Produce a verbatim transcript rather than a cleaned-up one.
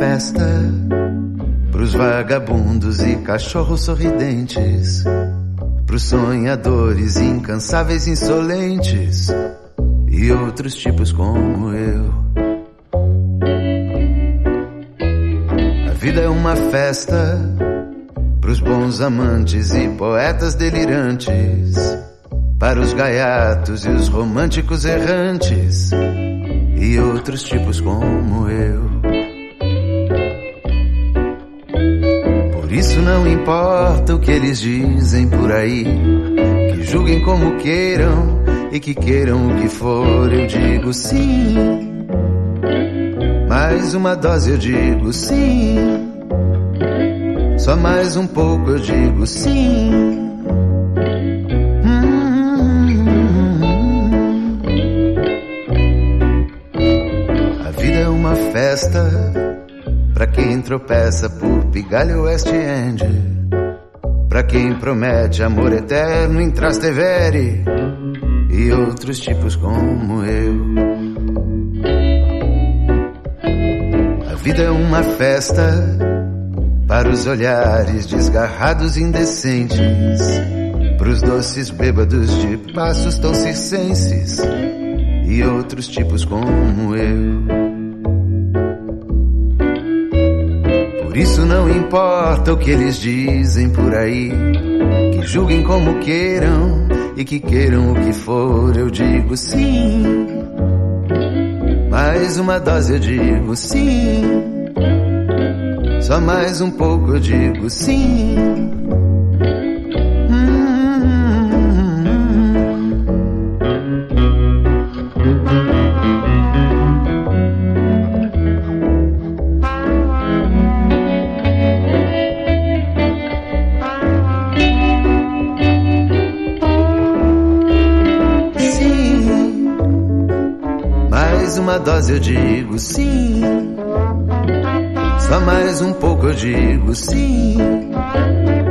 festa pros vagabundos e cachorros sorridentes, pros sonhadores incansáveis, insolentes e outros tipos como eu. A vida é uma festa pros bons amantes e poetas delirantes, para os gaiatos e os românticos errantes e outros tipos como eu. Por isso não importa o que eles dizem por aí, que julguem como queiram e que queiram o que for, eu digo sim. Mais uma dose eu digo sim. Só mais um pouco eu digo sim. Festa pra quem tropeça por Pigalle ou West End, pra quem promete amor eterno em Trastevere e outros tipos como eu. A vida é uma festa para os olhares desgarrados e indecentes, pros doces bêbados de passos tão circenses e outros tipos como eu. Por isso não importa o que eles dizem por aí, que julguem como queiram e que queiram o que for, eu digo sim. Mais uma dose eu digo sim. Só mais um pouco eu digo sim. Uma dose eu digo sim. Só mais um pouco eu digo sim.